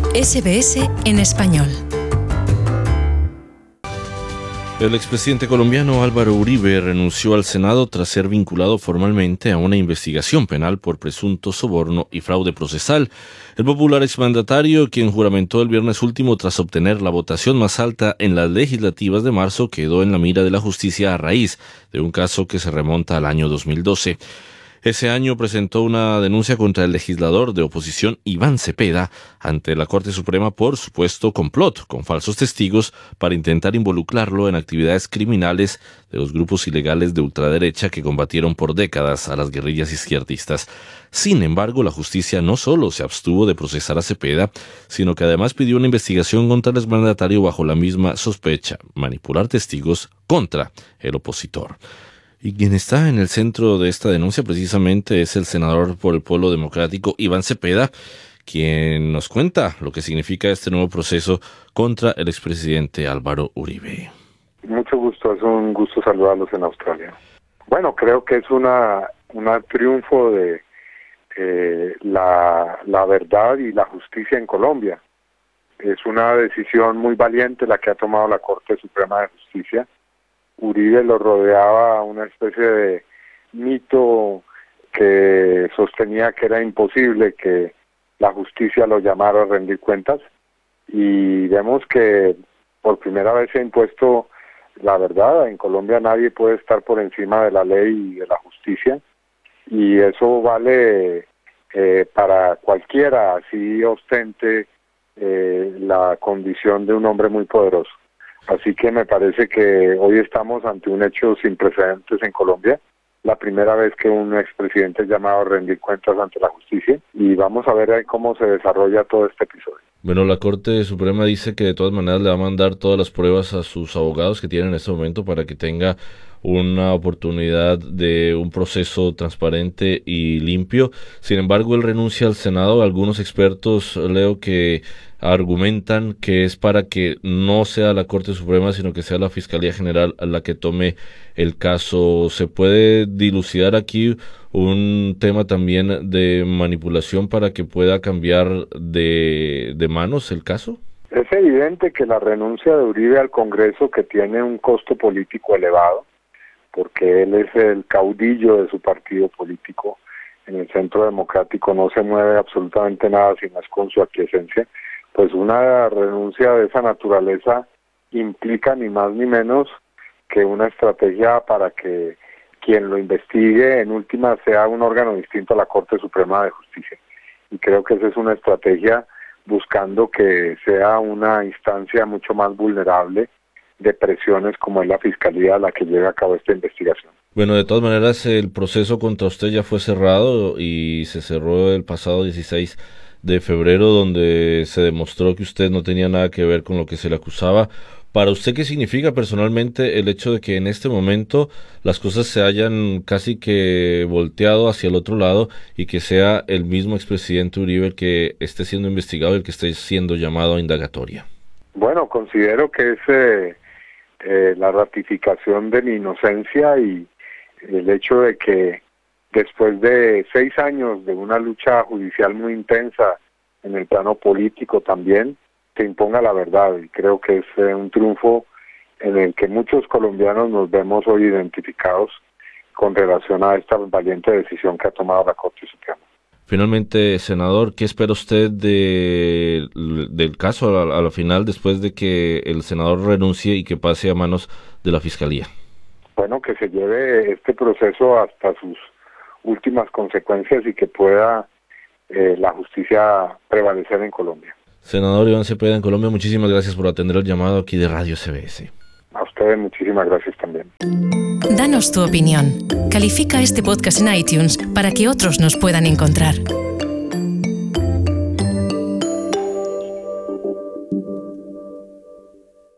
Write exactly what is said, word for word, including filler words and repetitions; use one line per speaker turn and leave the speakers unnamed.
S B S en español.
El expresidente colombiano Álvaro Uribe renunció al Senado tras ser vinculado formalmente a una investigación penal por presunto soborno y fraude procesal. El popular exmandatario, quien juramentó el viernes último tras obtener la votación más alta en las legislativas de marzo, quedó en la mira de la justicia a raíz de un caso que se remonta al año dos mil doce. Ese año presentó una denuncia contra el legislador de oposición Iván Cepeda ante la Corte Suprema por supuesto complot con falsos testigos para intentar involucrarlo en actividades criminales de los grupos ilegales de ultraderecha que combatieron por décadas a las guerrillas izquierdistas. Sin embargo, la justicia no solo se abstuvo de procesar a Cepeda, sino que además pidió una investigación contra el exmandatario bajo la misma sospecha, manipular testigos contra el opositor. Y quien está en el centro de esta denuncia precisamente es el senador por el Polo Democrático, Iván Cepeda, quien nos cuenta lo que significa este nuevo proceso contra el expresidente Álvaro Uribe.
Mucho gusto, es un gusto saludarlos en Australia. Bueno, creo que es una, una triunfo de eh, la, la verdad y la justicia en Colombia. Es una decisión muy valiente la que ha tomado la Corte Suprema de Justicia. Uribe lo rodeaba una especie de mito que sostenía que era imposible que la justicia lo llamara a rendir cuentas, y vemos que por primera vez se ha impuesto la verdad. En Colombia nadie puede estar por encima de la ley y de la justicia, y eso vale eh, para cualquiera, así ostente eh, la condición de un hombre muy poderoso. Así que me parece que hoy estamos ante un hecho sin precedentes en Colombia, la primera vez que un expresidente es llamado a rendir cuentas ante la justicia, y vamos a ver cómo se desarrolla todo este episodio.
Bueno, la Corte Suprema dice que de todas maneras le va a mandar todas las pruebas a sus abogados que tienen en este momento para que tenga una oportunidad de un proceso transparente y limpio. Sin embargo, él renuncia al Senado. Algunos expertos, leo, que argumentan que es para que no sea la Corte Suprema, sino que sea la Fiscalía General la que tome el caso. ¿Se puede dilucidar aquí un tema también de manipulación para que pueda cambiar de, de manos el caso?
Es evidente que la renuncia de Uribe al Congreso, que tiene un costo político elevado, porque él es el caudillo de su partido político en el Centro Democrático, no se mueve absolutamente nada si no es con su aquiescencia, pues una renuncia de esa naturaleza implica ni más ni menos que una estrategia para que quien lo investigue en última sea un órgano distinto a la Corte Suprema de Justicia. Y creo que esa es una estrategia buscando que sea una instancia mucho más vulnerable de presiones como es la Fiscalía la que lleva a cabo esta investigación.
Bueno, de todas maneras, el proceso contra usted ya fue cerrado y se cerró el pasado dieciséis de febrero, donde se demostró que usted no tenía nada que ver con lo que se le acusaba. Para usted, ¿qué significa personalmente el hecho de que en este momento las cosas se hayan casi que volteado hacia el otro lado y que sea el mismo expresidente Uribe el que esté siendo investigado y el que esté siendo llamado a indagatoria? Bueno,
considero que es eh, eh, la ratificación de mi inocencia y el hecho de que después de seis años de una lucha judicial muy intensa en el plano político también, se imponga la verdad, y creo que es eh, un triunfo en el que muchos colombianos nos vemos hoy identificados con relación a esta valiente decisión que ha tomado la Corte Suprema.
Finalmente, senador, ¿qué espera usted de, del caso a, a la final después de que el senador renuncie y que pase a manos de la Fiscalía?
Bueno, que se lleve este proceso hasta sus últimas consecuencias y que pueda eh, la justicia prevalecer en Colombia.
Senador Iván Cepeda, en Colombia, muchísimas gracias por atender el llamado aquí de Radio S B S.
A ustedes muchísimas gracias también.
Danos tu opinión. Califica este podcast en iTunes para que otros nos puedan encontrar.